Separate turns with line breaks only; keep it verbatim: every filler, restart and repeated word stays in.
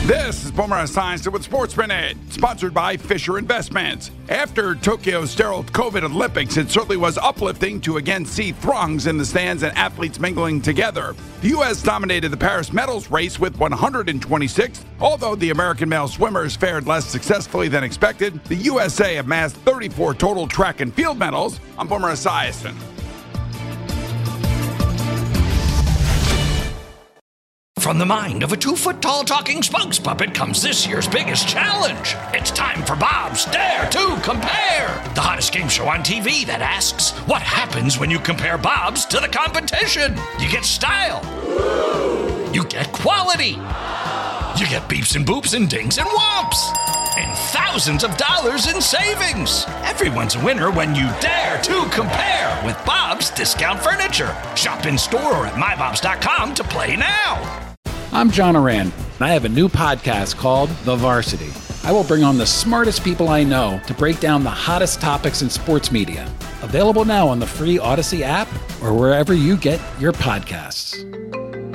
This is Boomer Esiason with Sports Minute, sponsored by Fisher Investments. After Tokyo's sterile COVID Olympics, it certainly was uplifting to again see throngs in the stands and athletes mingling together. The U S dominated the Paris medals race with one hundred twenty-six. Although the American male swimmers fared less successfully than expected, the U S A amassed thirty-four total track and field medals. I'm Boomer Esiason.
From the mind of a two-foot-tall talking spokes puppet comes this year's biggest challenge. It's time for Bob's Dare to Compare, the hottest game show on T V that asks, what happens when you compare Bob's to the competition? You get style. You get quality. You get beeps and boops and dings and whomps. And thousands of dollars in savings. Everyone's a winner when you dare to compare with Bob's Discount Furniture. Shop in store or at my bobs dot com to play now.
I'm John Oran, and I have a new podcast called The Varsity. I will bring on the smartest people I know to break down the hottest topics in sports media. Available now on the free Odyssey app or wherever you get your podcasts.